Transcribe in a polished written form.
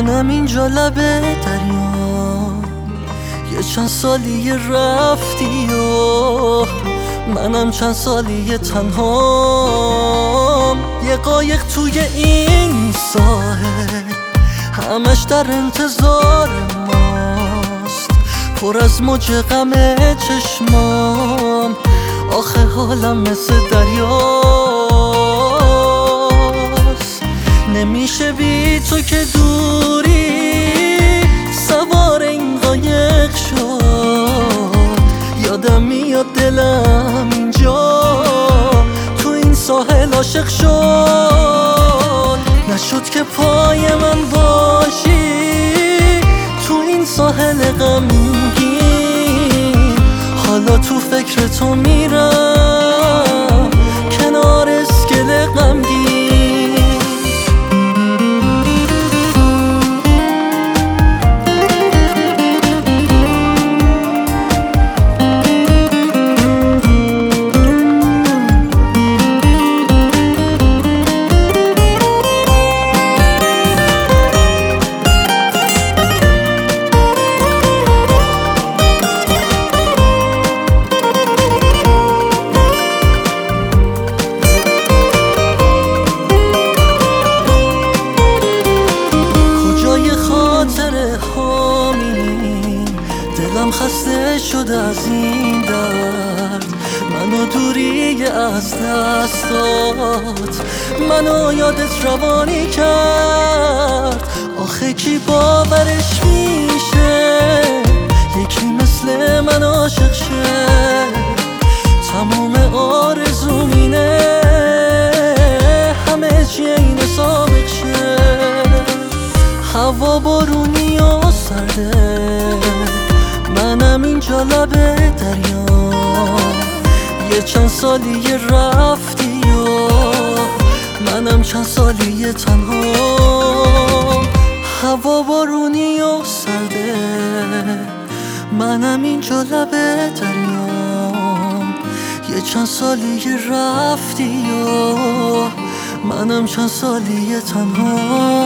منم اینجا لبه دریا، یه چند سالی رفتی و منم چند سالی تنهام. یه قایق توی این ساحل همش در انتظار ماست، پر از موج غم چشمام، آخه حالم مثل دریاست. نمیشه بی تو که دوری، سوار این قایق شد. یادم میاد دلم اینجا تو این ساحل عاشق شد. نشد که پای من باشی تو این ساحل غمگین، حالا تو فکر تو میرم کنار اسکله غمگین. دلم خسته شده از این درد، منو دوری از دستات، منو یادت روانی کرد. آخه کی باورش میشه یکی مثل من عاشق شه؟ تمام آرزوم اینه همه چی این سابق شه. هوا بارونی و سرده، منم اینجا لبه دریا، یه چند سالی رفتی و منم چند سالی تنها. هوا بارونی و سرده، منم اینجا لبه دریا، یه چند سالی رفتی و منم چند سالی تنها.